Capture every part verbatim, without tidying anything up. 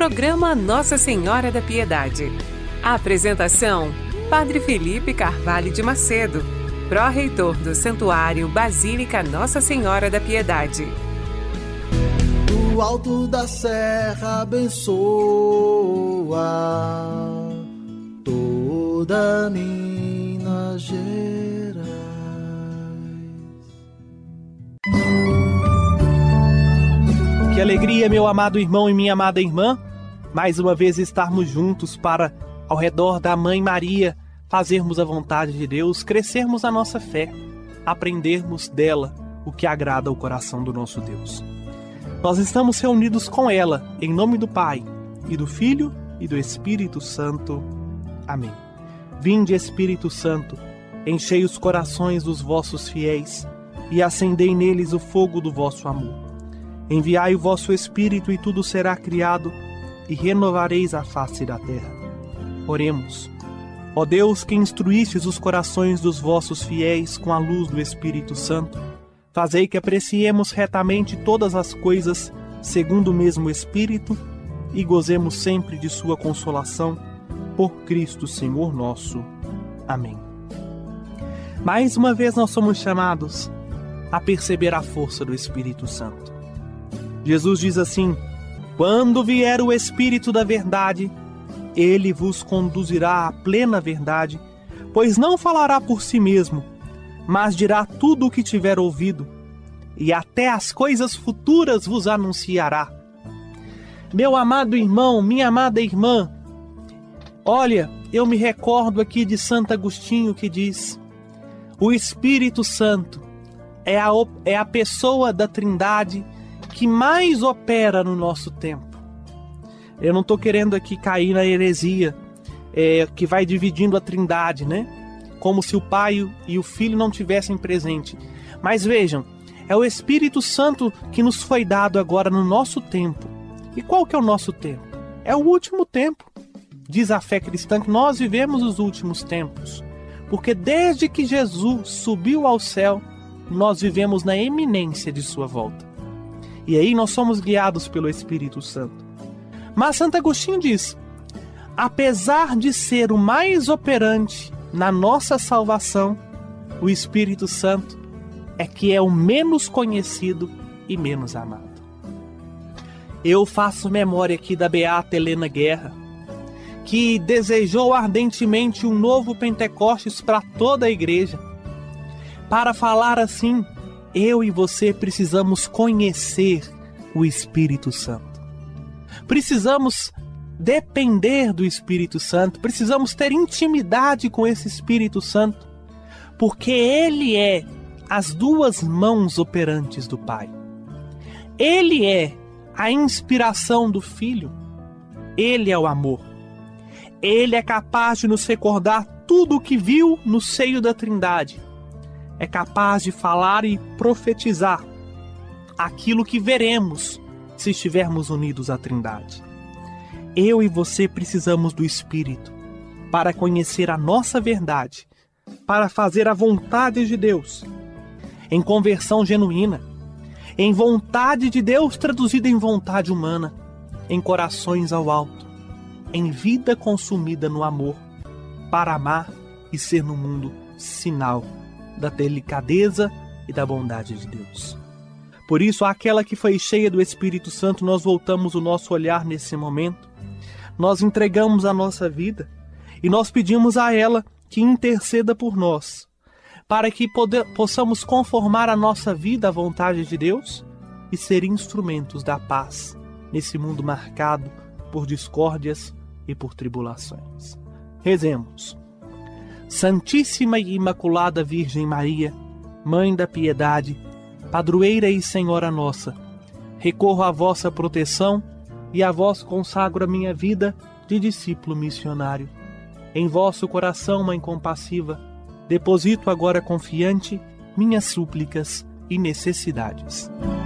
Programa Nossa Senhora da Piedade. A apresentação: Padre Felipe Carvalho de Macedo, pró-reitor do Santuário Basílica Nossa Senhora da Piedade. Do alto da serra abençoa toda Minas Gerais. Que alegria, meu amado irmão e minha amada irmã, mais uma vez estarmos juntos para, ao redor da Mãe Maria, fazermos a vontade de Deus, crescermos a nossa fé, aprendermos dela o que agrada ao coração do nosso Deus. Nós estamos reunidos com ela, em nome do Pai, e do Filho, e do Espírito Santo. Amém. Vinde, Espírito Santo, enchei os corações dos vossos fiéis, e acendei neles o fogo do vosso amor. Enviai o vosso Espírito, e tudo será criado, e renovareis a face da terra. Oremos. Ó Deus, que instruístes os corações dos vossos fiéis com a luz do Espírito Santo, fazei que apreciemos retamente todas as coisas segundo o mesmo Espírito e gozemos sempre de sua consolação, por Cristo Senhor nosso. Amém. Mais uma vez nós somos chamados a perceber a força do Espírito Santo. Jesus diz assim: quando vier o Espírito da verdade, ele vos conduzirá à plena verdade, pois não falará por si mesmo, mas dirá tudo o que tiver ouvido, e até as coisas futuras vos anunciará. Meu amado irmão, minha amada irmã, olha, eu me recordo aqui de Santo Agostinho que diz: o Espírito Santo é a, é a pessoa da Trindade que mais opera no nosso tempo. Eu não estou querendo aqui cair na heresia é, que vai dividindo a Trindade, né? Como se o Pai e o Filho não tivessem presente. Mas vejam, é o Espírito Santo que nos foi dado agora no nosso tempo. E qual que é o nosso tempo? É o último tempo. Diz a fé cristã que nós vivemos os últimos tempos. Porque desde que Jesus subiu ao céu, nós vivemos na iminência de sua volta. E aí nós somos guiados pelo Espírito Santo. Mas Santo Agostinho diz: apesar de ser o mais operante na nossa salvação, o Espírito Santo é que é o menos conhecido e menos amado. Eu faço memória aqui da beata Helena Guerra, que desejou ardentemente um novo Pentecostes para toda a igreja. Para falar assim, eu e você precisamos conhecer o Espírito Santo. Precisamos depender do Espírito Santo, precisamos ter intimidade com esse Espírito Santo, porque ele é as duas mãos operantes do Pai. Ele é a inspiração do Filho. Ele é o amor. Ele é capaz de nos recordar tudo o que viu no seio da Trindade. É capaz de falar e profetizar aquilo que veremos se estivermos unidos à Trindade. Eu e você precisamos do Espírito para conhecer a nossa verdade, para fazer a vontade de Deus, em conversão genuína, em vontade de Deus traduzida em vontade humana, em corações ao alto, em vida consumida no amor, para amar e ser no mundo sinal da delicadeza e da bondade de Deus. Por isso, àquela que foi cheia do Espírito Santo, nós voltamos o nosso olhar nesse momento, nós entregamos a nossa vida e nós pedimos a ela que interceda por nós, para que poder, possamos conformar a nossa vida à vontade de Deus e ser instrumentos da paz nesse mundo marcado por discórdias e por tribulações. Rezemos. Santíssima e Imaculada Virgem Maria, Mãe da Piedade, Padroeira e Senhora nossa, recorro à vossa proteção e a vós consagro a minha vida de discípulo missionário. Em vosso coração, Mãe compassiva, deposito agora confiante minhas súplicas e necessidades.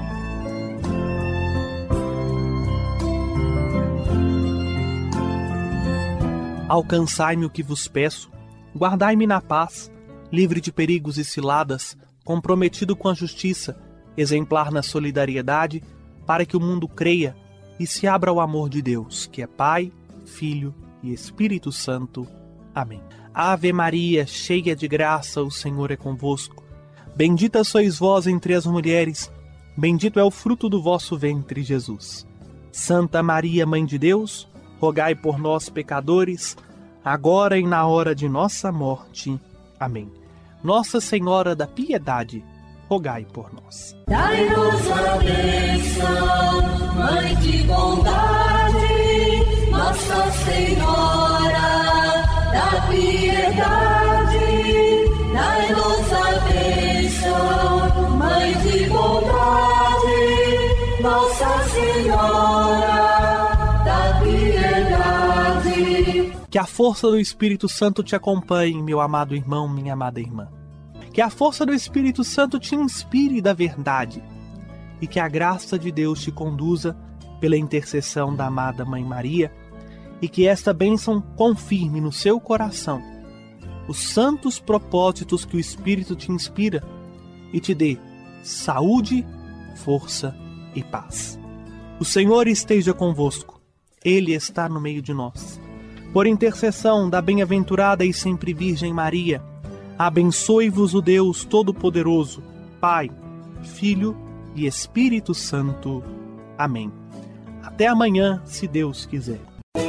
Alcançai-me o que vos peço, guardai-me na paz, livre de perigos e ciladas, comprometido com a justiça, exemplar na solidariedade, para que o mundo creia e se abra ao amor de Deus, que é Pai, Filho e Espírito Santo. Amém. Ave Maria, cheia de graça, o Senhor é convosco. Bendita sois vós entre as mulheres, bendito é o fruto do vosso ventre, Jesus. Santa Maria, Mãe de Deus, rogai por nós, pecadores, agora e na hora de nossa morte. Amém. Nossa Senhora da Piedade, rogai por nós. Dai-nos a bênção, Mãe de bondade, Nossa Senhora da Piedade. Dai-nos a bênção, Mãe de bondade, Nossa Senhora da Piedade. Que a força do Espírito Santo te acompanhe, meu amado irmão, minha amada irmã. Que a força do Espírito Santo te inspire da verdade e que a graça de Deus te conduza pela intercessão da amada Mãe Maria e que esta bênção confirme no seu coração os santos propósitos que o Espírito te inspira e te dê saúde, força e paz. O Senhor esteja convosco, Ele está no meio de nós. Por intercessão da bem-aventurada e sempre Virgem Maria, abençoe-vos o Deus Todo-Poderoso, Pai, Filho e Espírito Santo. Amém. Até amanhã, se Deus quiser.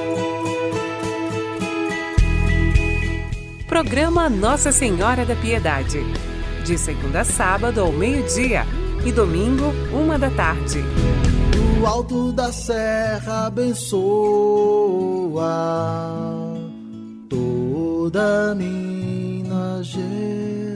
Programa Nossa Senhora da Piedade. De segunda a sábado ao meio-dia e domingo, uma da tarde. Do alto da serra abençoa toda Minas Gerais.